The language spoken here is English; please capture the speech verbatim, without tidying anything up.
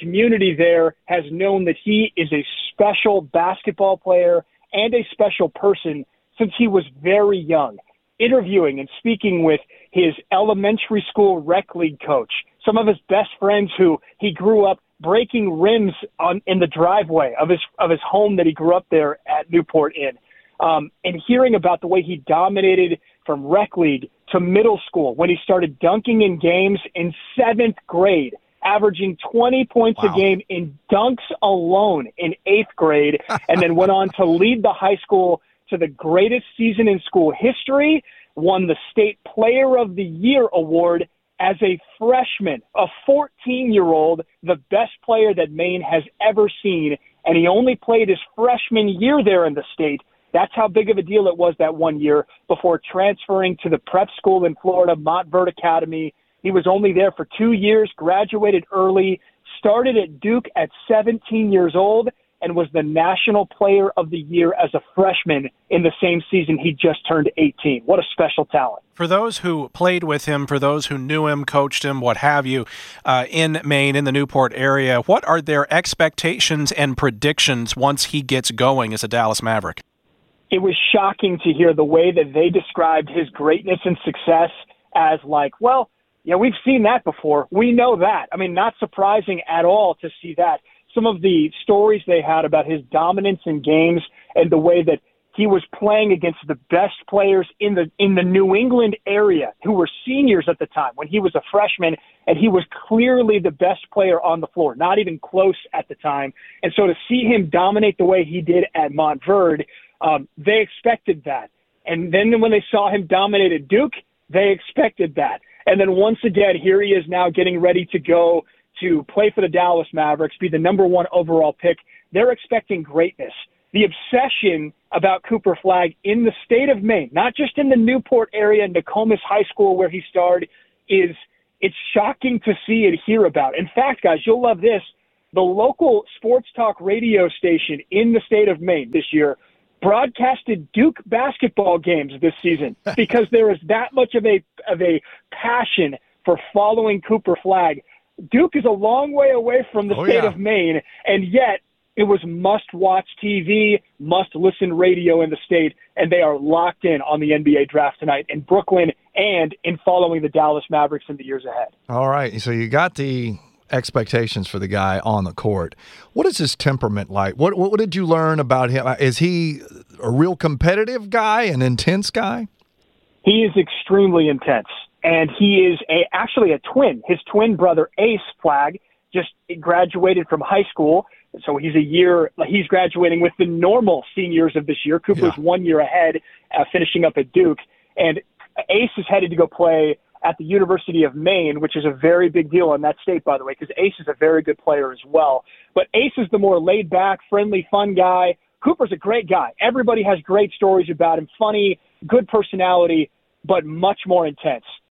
community there has known that he is a special basketball player and a special person since he was very young. Interviewing and speaking with his elementary school rec league coach, some of his best friends who he grew up breaking rims on in the driveway of his of his home that he grew up there at Newport in, um, and hearing about the way he dominated from rec league to middle school when he started dunking in games in seventh grade, averaging twenty points wow. a game in dunks alone in eighth grade, and then went on to lead the high school to the greatest season in school history, won the State Player of the Year award as a freshman, a fourteen-year-old, the best player that Maine has ever seen, and he only played his freshman year there in the state. That's how big of a deal it was that one year before transferring to the prep school in Florida, Montverde Academy. He was only there for two years, graduated early, started at Duke at seventeen years old, and was the National Player of the Year as a freshman in the same season he just turned eighteen. What a special talent. For those who played with him, for those who knew him, coached him, what have you, uh, in Maine, in the Newport area, what are their expectations and predictions once he gets going as a Dallas Maverick? It was shocking to hear the way that they described his greatness and success as like, well, yeah, we've seen that before. We know that. I mean, not surprising at all to see that. Some of the stories they had about his dominance in games and the way that he was playing against the best players in the in the New England area who were seniors at the time when he was a freshman, and he was clearly the best player on the floor, not even close at the time. And so to see him dominate the way he did at Montverde, um, they expected that. And then when they saw him dominate at Duke, they expected that. And then once again, here he is now getting ready to go to play for the Dallas Mavericks, be the number one overall pick. They're expecting greatness. The obsession about Cooper Flagg in the state of Maine, not just in the Newport area, Nokomis High School where he starred, is it's shocking to see and hear about. In fact, guys, you'll love this. The local sports talk radio station in the state of Maine this year broadcasted Duke basketball games this season because there is that much of a of a passion for following Cooper Flagg. Duke is a long way away from the oh, state yeah. of Maine, and yet it was must-watch T V, must-listen radio in the state, and they are locked in on the N B A draft tonight in Brooklyn and in following the Dallas Mavericks in the years ahead. All right, so you got the expectations for the guy on the court. What is his temperament like? What what did you learn about him? Is he a real competitive guy, an intense guy? He is extremely intense, and he is a actually a twin. His twin brother, Ace Flagg, just graduated from high school, so he's a year – he's graduating with the normal seniors of this year. Cooper's yeah. one year ahead, uh, finishing up at Duke, and Ace is headed to go play at the University of Maine, which is a very big deal in that state, by the way, because Ace is a very good player as well. But Ace is the more laid-back, friendly, fun guy. Cooper's a great guy. Everybody has great stories about him, funny, good personality, but much more intense.